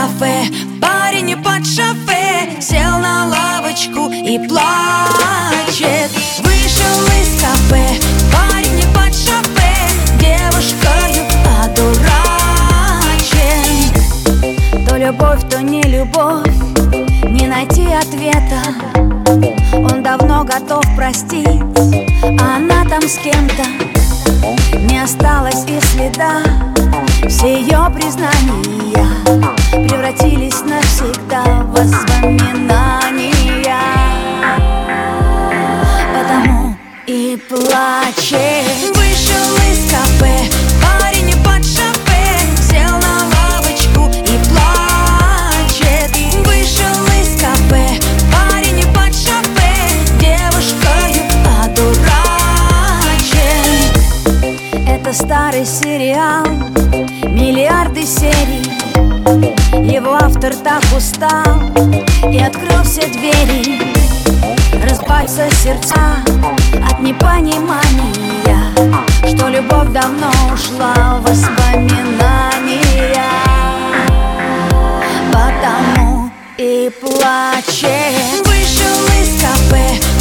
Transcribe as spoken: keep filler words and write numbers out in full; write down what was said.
кафе, парень под шофе сел на лавочку и плачет. Вышел из кафе, парень под шофе девушкою одурачен. То любовь, то не любовь, не найти ответа. Он давно готов простить, а она там с кем-то. Не осталось и следа. Все ее признания превратились навсегда в воспоминания. Потому и плачет. Вышел из кафе, парень под шофе сел на лавочку и плачет. Вышел из кафе, парень под шофе девушкою одурачен. Это старый сериал, миллиарды серий. Его автор так устал и открыл все двери. Разбиваются сердца от непонимания, что любовь давно ушла в воспоминания. Потому и плачет. Вышел из кафе,